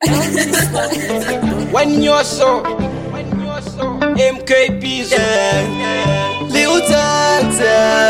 When you're so MKP's Little Tata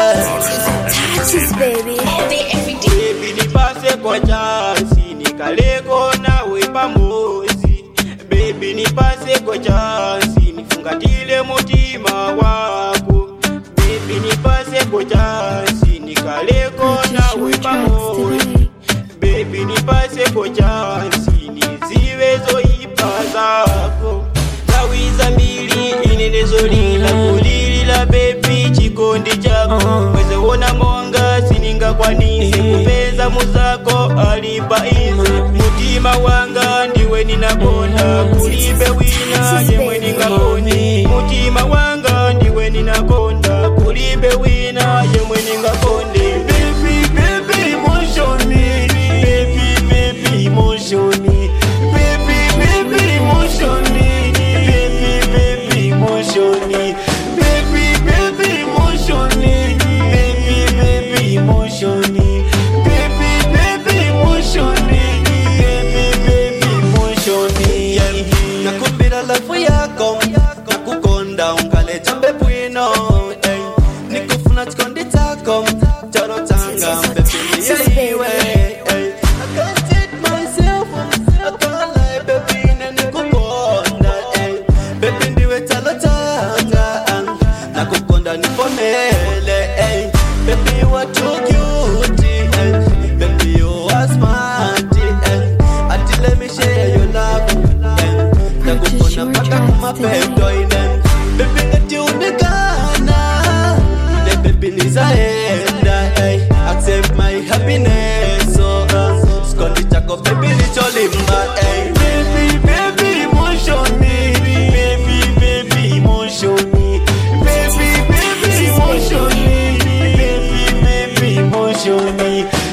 Touches, baby. Baby nipase kwa chansi nikaleko nawe pamozi. Baby nipase kwa chansi nifungatile mutima wako. Baby nipase kwa chansi nikaleko nawe pamozi. Baby nipase kwa chansi niziwe zoipa zako. Zawiza mbili inenezolila kulilila baby chikondi chako. Weze wona monga sininga kwa nini kupeza muzako alipa izi. Mutima wanga ndiwe ninakonda kulibe wina jemwe ningakoni. Mutima wanga ndiwe ninakonda kulibe wina jemwe ningakonde. Baby, baby, motion me. Baby, baby, motion me. Baby, baby, motion me. Baby, baby, motion me. Baby, baby, motion me. Baby, baby, motion me. Baby, baby, motion me. Baby, baby, motion me. Nakumbira lafu yako, nakukonda ungale jambe bwino. Nikufuna chikondi chako, charo tanga baby yewe. I can't take myself, I can't lie baby nikukonda. Baby ndiwe chalo tanga, nakukonda niponele. Baby you are too cute, baby you are smart. Ati let me share your love, nakukonda mpaka kumapendo. Baby ngati unekana, baby nizaenda. Accept my happiness, sikondi chako baby licholimba. Baby, baby, motion me. Baby, baby, motion me. Baby, baby, motion me. Baby, baby, motion me.